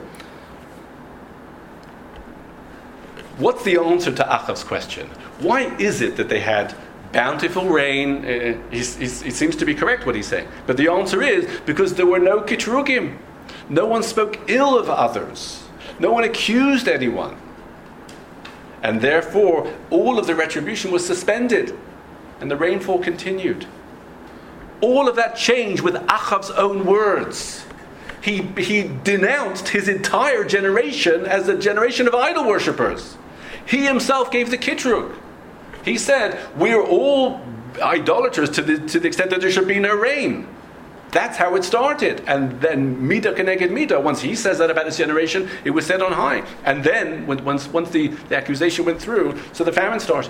What's the answer to Achav's question? Why is it that they had bountiful rain? He seems to be correct what he's saying. But the answer is because there were no kitrugim. No one spoke ill of others. No one accused anyone. And therefore, all of the retribution was suspended. And the rainfall continued. All of that changed with Achav's own words. He denounced his entire generation as a generation of idol worshippers. He himself gave the kitrug. He said, we're all idolaters to the extent that there should be no rain. That's how it started. And then midah keneged midah, once he says that about his generation, it was set on high. And then, once the accusation went through, so the famine started.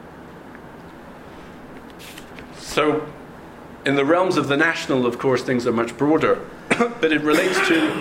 So, in the realms of the national, of course, things are much broader. But it relates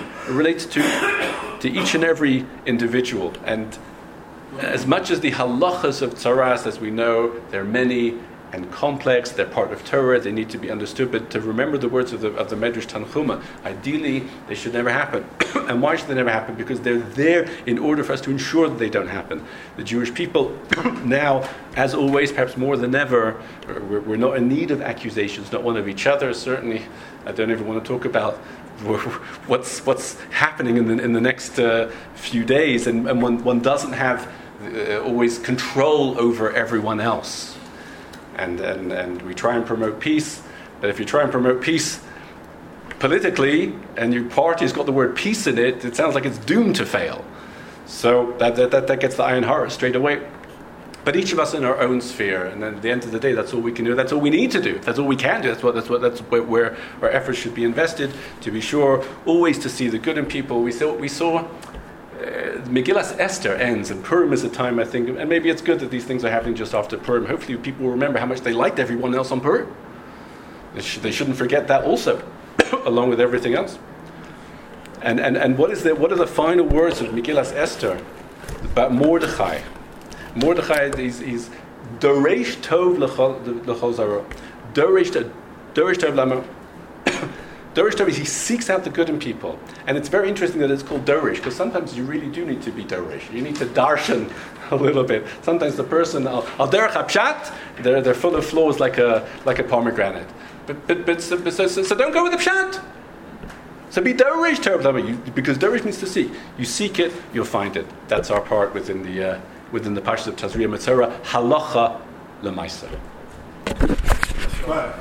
to each and every individual. And as much as the halachas of tzaras, as we know, they're many and complex, they're part of Torah, they need to be understood, but to remember the words of the Medrash Tanchuma, ideally, they should never happen. And why should they never happen? Because they're there in order for us to ensure that they don't happen. The Jewish people now, as always, perhaps more than ever, we're not in need of accusations, not one of each other, certainly. I don't even want to talk about what's happening in the next few days, and one doesn't have always control over everyone else, and we try and promote peace. But if you try and promote peace politically, and your party's got the word peace in it, it sounds like it's doomed to fail. So that gets the iron heart straight away. But each of us in our own sphere, and then at the end of the day, that's all we can do. That's all we need to do. That's all we can do. That's where our efforts should be invested. To be sure, always to see the good in people. We saw Megillas Esther ends, and Purim is a time, I think, and maybe it's good that these things are happening just after Purim. Hopefully, people will remember how much they liked everyone else on Purim. They shouldn't forget that also, along with everything else. And what are the final words of Megillas Esther about Mordechai? Mordechai is Doresh Tov L'chol Zaro. Doresh Tov Lamo. Doresh Tov is he seeks out the good in people. And it's very interesting that it's called Doresh, because sometimes you really do need to be Doresh. You need to darshan a little bit. Sometimes the person, al derech hapshat, they're full of flaws like a pomegranate. But so don't go with the pshat. So be Doresh Tov Lamo, because Doresh means to seek. You seek it, you'll find it. That's our part within the Parshas of Tazria Metzora, halacha l'maisa.